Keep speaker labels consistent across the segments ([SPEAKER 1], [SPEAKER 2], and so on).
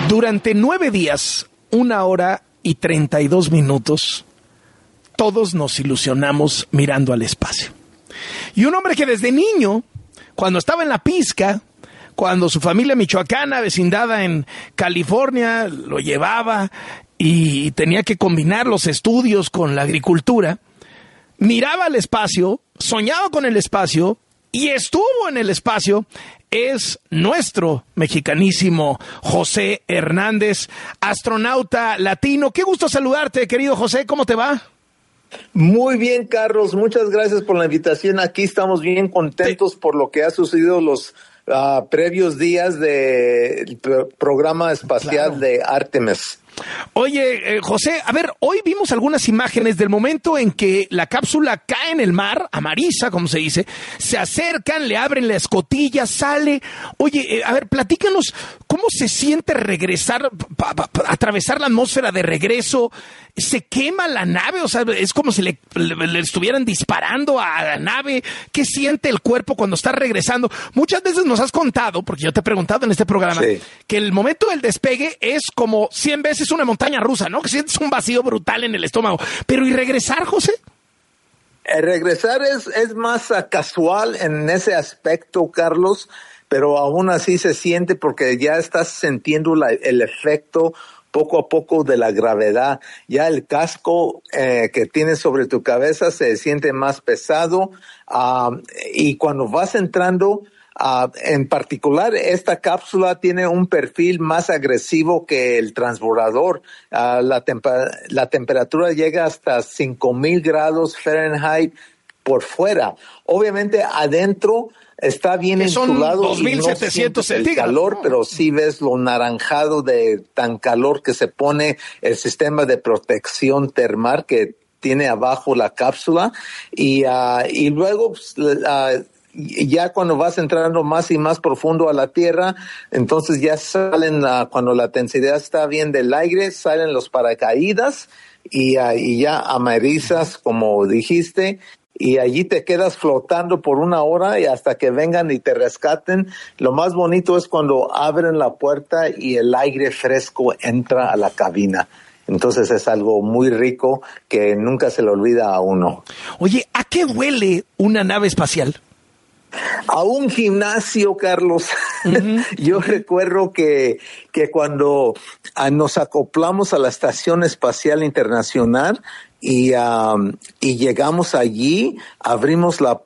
[SPEAKER 1] Durante 9 días, 1 hora y 32 minutos, todos nos ilusionamos mirando al espacio. Y un hombre que desde niño, cuando estaba en la pizca, cuando su familia michoacana, vecindada en California, lo llevaba y tenía que combinar los estudios con la agricultura, miraba al espacio, soñaba con el espacio y estuvo en el espacio, es nuestro mexicanísimo José Hernández, astronauta latino. Qué gusto saludarte, querido José, ¿cómo te va?
[SPEAKER 2] Muy bien, Carlos, muchas gracias por la invitación. Aquí estamos bien contentos por lo que ha sucedido los previos días del programa espacial de Artemis.
[SPEAKER 1] Oye, José, a ver, hoy vimos algunas imágenes del momento en que la cápsula cae en el mar, amariza, como se dice, se acercan, le abren la escotilla, sale. Oye, a ver, platícanos, ¿cómo se siente regresar, atravesar la atmósfera de regreso? ¿Se quema la nave? O sea, es como si le estuvieran disparando a la nave. ¿Qué siente el cuerpo cuando está regresando? Muchas veces nos has contado, porque yo te he preguntado en este programa, que el momento del despegue es como 100 veces una montaña rusa, ¿no? Que sientes un vacío brutal en el estómago. Pero ¿y regresar, José?
[SPEAKER 2] Regresar es más casual en ese aspecto, Carlos, pero aún así se siente porque ya estás sintiendo el efecto poco a poco de la gravedad. Ya el casco que tienes sobre tu cabeza se siente más pesado y cuando vas entrando, en particular, esta cápsula tiene un perfil más agresivo que el transbordador. La temperatura llega hasta 5,000 grados Fahrenheit por fuera. Obviamente, adentro está bien insulado
[SPEAKER 1] 2,700
[SPEAKER 2] el calor, pero sí ves lo naranjado de tan calor que se pone el sistema de protección termal que tiene abajo la cápsula. Y luego, ya cuando vas entrando más y más profundo a la Tierra, entonces ya salen, cuando la densidad está bien del aire, salen los paracaídas y ya amarizas, como dijiste, y allí te quedas flotando por 1 hora y hasta que vengan y te rescaten. Lo más bonito es cuando abren la puerta y el aire fresco entra a la cabina. Entonces es algo muy rico que nunca se le olvida a uno.
[SPEAKER 1] Oye, ¿a qué huele una nave espacial?
[SPEAKER 2] A un gimnasio, Carlos. Uh-huh. Yo recuerdo que cuando nos acoplamos a la Estación Espacial Internacional y llegamos allí, abrimos la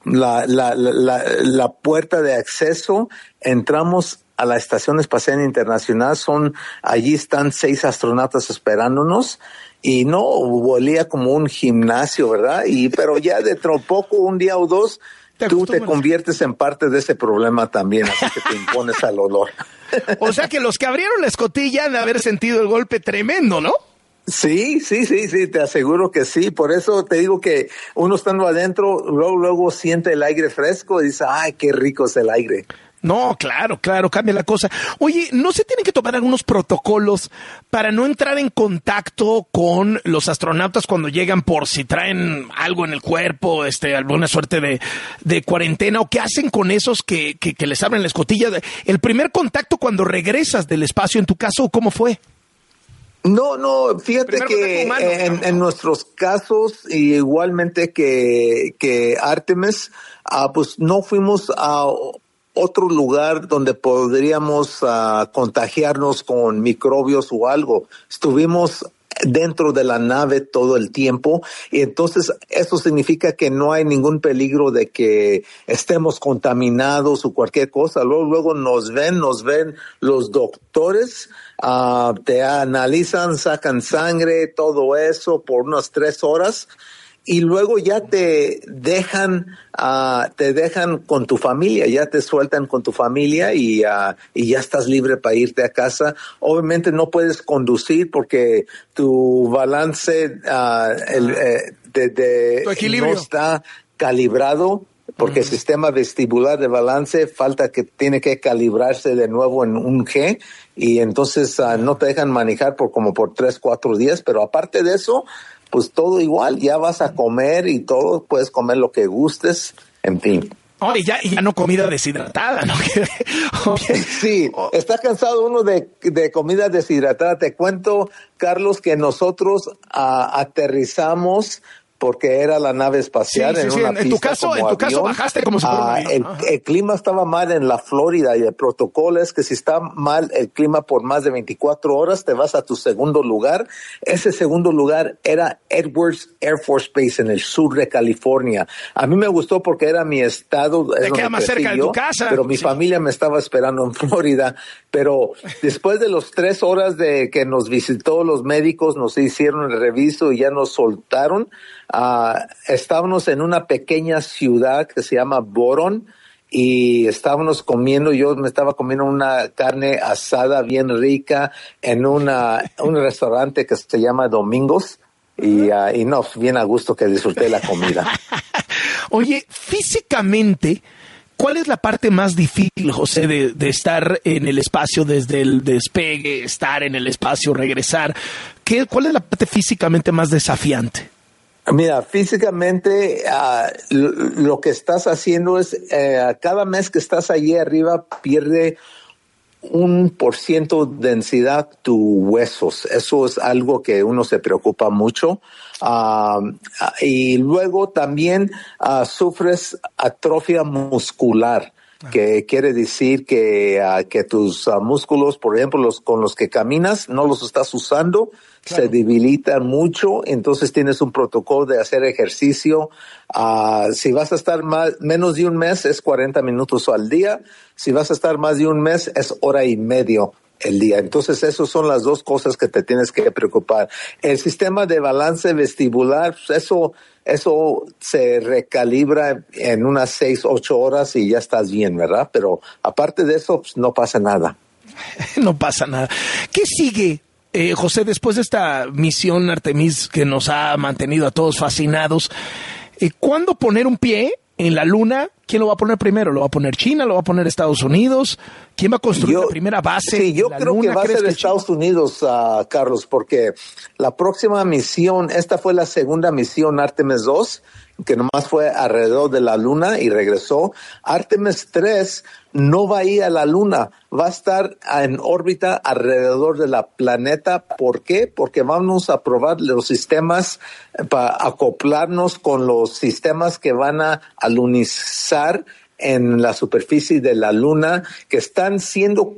[SPEAKER 2] puerta de acceso, entramos a la Estación Espacial Internacional, allí están 6 astronautas esperándonos. Y no, olía como un gimnasio, ¿verdad? Pero ya dentro de poco, un día o dos, tú te conviertes en parte de ese problema también, así que te impones al olor.
[SPEAKER 1] O sea que los que abrieron la escotilla han de haber sentido el golpe tremendo, ¿no?
[SPEAKER 2] Sí, te aseguro que sí. Por eso te digo que uno estando adentro, luego siente el aire fresco y dice, ¡ay, qué rico es el aire!
[SPEAKER 1] No, claro, cambia la cosa. Oye, ¿no se tienen que tomar algunos protocolos para no entrar en contacto con los astronautas cuando llegan por si traen algo en el cuerpo, alguna suerte de cuarentena? ¿O qué hacen con esos que les abren la escotilla? El primer contacto cuando regresas del espacio, en tu caso, ¿cómo fue?
[SPEAKER 2] No, fíjate que humano, en nuestros casos, igualmente que Artemis, pues no fuimos a otro lugar donde podríamos contagiarnos con microbios o algo. Estuvimos dentro de la nave todo el tiempo y entonces eso significa que no hay ningún peligro de que estemos contaminados o cualquier cosa. Luego nos ven los doctores, te analizan, sacan sangre, todo eso por unas 3 horas. Y luego ya te dejan con tu familia, ya te sueltan con tu familia y ya estás libre para irte a casa. Obviamente no puedes conducir porque tu balance,
[SPEAKER 1] tu equilibrio
[SPEAKER 2] no está calibrado. Porque el sistema vestibular de balance tiene que calibrarse de nuevo en un G y entonces no te dejan manejar por 3-4 días, pero aparte de eso, pues todo igual, ya vas a comer y todo, puedes comer lo que gustes, en fin.
[SPEAKER 1] Oh, y ya no comida deshidratada, ¿no?
[SPEAKER 2] Sí, está cansado uno de comida deshidratada. Te cuento, Carlos, que nosotros aterrizamos porque era la nave espacial en una pista
[SPEAKER 1] en tu caso bajaste como si fuera un avión.
[SPEAKER 2] El clima estaba mal en la Florida y el protocolo es que si está mal el clima por más de 24 horas, te vas a tu segundo lugar. Ese segundo lugar era Edwards Air Force Base en el sur de California. A mí me gustó porque era mi estado.
[SPEAKER 1] Te queda más cerca de tu casa.
[SPEAKER 2] Pero mi familia me estaba esperando en Florida. Pero después de los 3 horas de que nos visitó los médicos, nos hicieron el reviso y ya nos soltaron. Estábamos en una pequeña ciudad que se llama Boron y estábamos comiendo, yo me estaba comiendo una carne asada bien rica en un restaurante que se llama Domingos y no, bien a gusto que disfruté la comida.
[SPEAKER 1] Oye, físicamente, ¿cuál es la parte más difícil, José, de estar en el espacio desde el despegue, estar en el espacio, regresar? ¿Cuál es la parte físicamente más desafiante?
[SPEAKER 2] Mira, físicamente lo que estás haciendo es cada mes que estás allí arriba pierde 1% de densidad tus huesos. Eso es algo que uno se preocupa mucho. Y luego también sufres atrofia muscular, que quiere decir que tus músculos, por ejemplo, con los que caminas, no los estás usando. Claro. Se debilitan mucho, entonces tienes un protocolo de hacer ejercicio. Si vas a estar menos de un mes, es 40 minutos al día. Si vas a estar más de un mes, es hora y media el día. Entonces, esas son las dos cosas que te tienes que preocupar. El sistema de balance vestibular, pues eso se recalibra en unas 6-8 horas y ya estás bien, ¿verdad? Pero aparte de eso, pues no pasa nada.
[SPEAKER 1] No pasa nada. ¿Qué sigue, José, después de esta misión Artemis que nos ha mantenido a todos fascinados? ¿Cuándo poner un pie en la Luna? ¿Quién lo va a poner primero? ¿Lo va a poner China? ¿Lo va a poner Estados Unidos? ¿Quién va a construir la primera base?
[SPEAKER 2] Sí, yo creo que va a ser Estados Unidos, Carlos, porque la próxima misión, esta fue la segunda misión Artemis 2, que nomás fue alrededor de la Luna y regresó. Artemis 3 no va a ir a la Luna, va a estar en órbita alrededor de la planeta. ¿Por qué? Porque vamos a probar los sistemas para acoplarnos con los sistemas que van a alunizar en la superficie de la Luna, que están siendo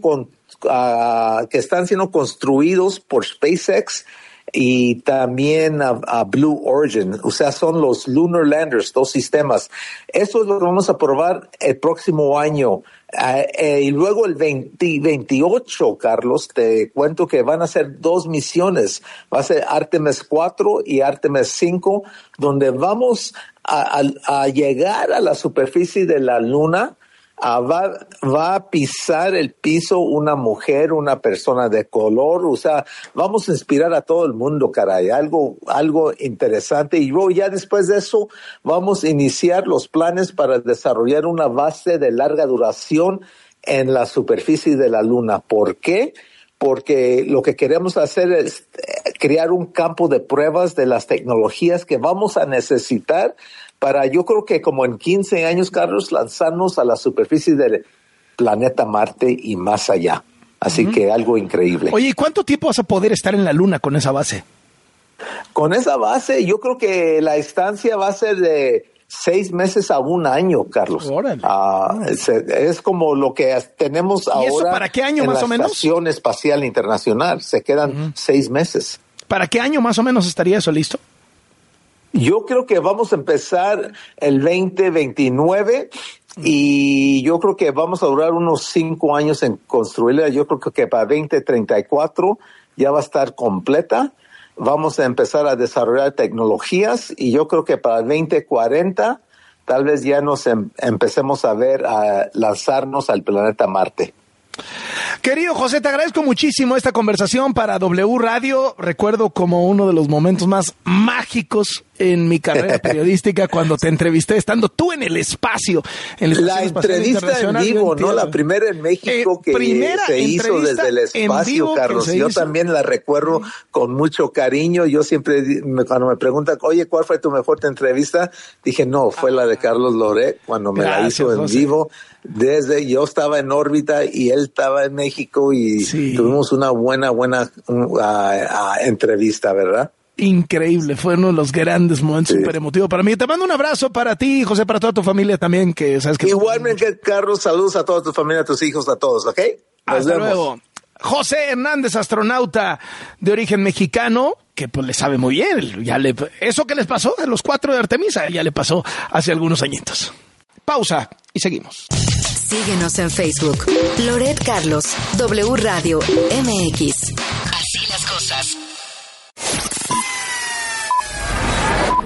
[SPEAKER 2] construidos por SpaceX y también a Blue Origin, o sea, son los Lunar Landers, 2 sistemas. Eso es lo que vamos a probar el próximo año. Y luego el 2028, Carlos, te cuento que van a ser 2 misiones. Va a ser Artemis 4 y Artemis 5, donde vamos a llegar a la superficie de la Luna. Va a pisar el piso una mujer, una persona de color, o sea, vamos a inspirar a todo el mundo, caray, algo interesante. Y luego ya después de eso vamos a iniciar los planes para desarrollar una base de larga duración en la superficie de la Luna. ¿Por qué? Porque lo que queremos hacer es crear un campo de pruebas de las tecnologías que vamos a necesitar para, yo creo que como en 15 años, Carlos, lanzarnos a la superficie del planeta Marte y más allá. Así que algo increíble.
[SPEAKER 1] Oye, ¿y cuánto tiempo vas a poder estar en la Luna con esa base?
[SPEAKER 2] Con esa base, yo creo que la estancia va a ser de 6 meses a 1 año, Carlos. Es como lo que tenemos ahora.
[SPEAKER 1] ¿Y eso para qué año más o menos?
[SPEAKER 2] En la Estación Espacial Internacional. Se quedan 6 meses.
[SPEAKER 1] ¿Para qué año más o menos estaría eso listo?
[SPEAKER 2] Yo creo que vamos a empezar el 2029 y yo creo que vamos a durar unos 5 años en construirla. Yo creo que para 2034 ya va a estar completa. Vamos a empezar a desarrollar tecnologías y yo creo que para 2040 tal vez ya nos empecemos a lanzarnos al planeta Marte.
[SPEAKER 1] Querido José, te agradezco muchísimo esta conversación para W Radio. Recuerdo como uno de los momentos más mágicos en mi carrera periodística cuando te entrevisté, estando tú en el espacio.
[SPEAKER 2] La entrevista en vivo, ¿no? La primera en México que se hizo desde el espacio, Carlos. Yo también la recuerdo con mucho cariño. Yo siempre, cuando me preguntan, oye, ¿cuál fue tu mejor entrevista? Dije, no, fue la de Carlos Loret, cuando me la hizo en vivo. Yo estaba en órbita y él estaba en México y tuvimos una buena entrevista, ¿verdad?
[SPEAKER 1] Increíble, fue uno de los grandes momentos, súper emotivo para mí. Te mando un abrazo para ti, José, para toda tu familia también, que sabes que...
[SPEAKER 2] Igualmente, Carlos, saludos a toda tu familia, a tus hijos, a todos, ¿ok?
[SPEAKER 1] Hasta luego. José Hernández, astronauta de origen mexicano, que pues le sabe muy bien. Eso que les pasó de los 4 de Artemisa, ya le pasó hace algunos añitos. Pausa y seguimos.
[SPEAKER 3] Síguenos en Facebook. Loret Carlos, W Radio MX. Así las cosas.